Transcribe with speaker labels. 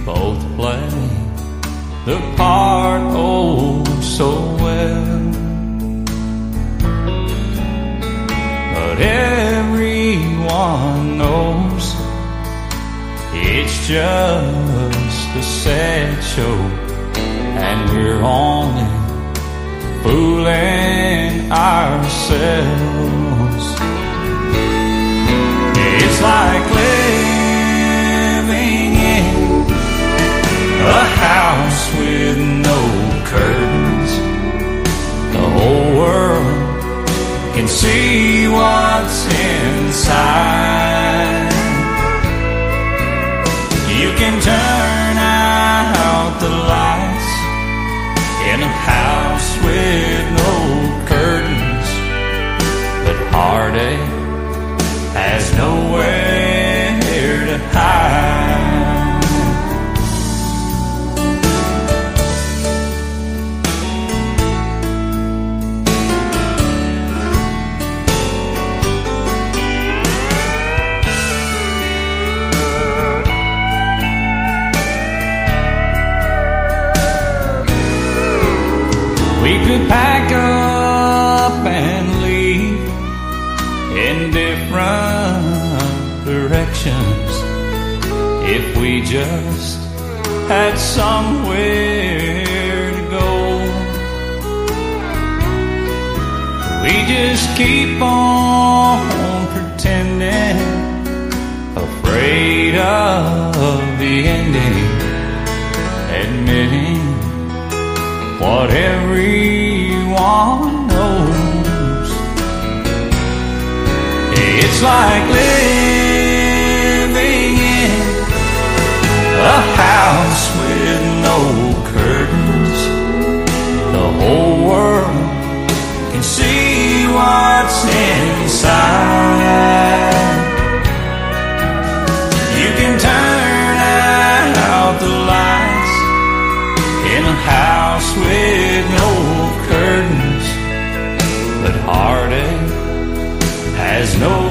Speaker 1: both play the part oh so well. But everyone knows it's just a sad show, and we're only fooling ourselves. It's like living in a house with no curtains. The whole world can see what's inside. You can turn out the lights in a house with no curtains, but heartache has nowhere to hide. We could pack up and leave in different directions if we just had somewhere to go. We just keep on pretending, afraid of the ending, admitting what everyone knows. It's like living in a house with no curtains. The whole world can see what's inside. You can turn out the lights in a house with no curtains, but heartache has no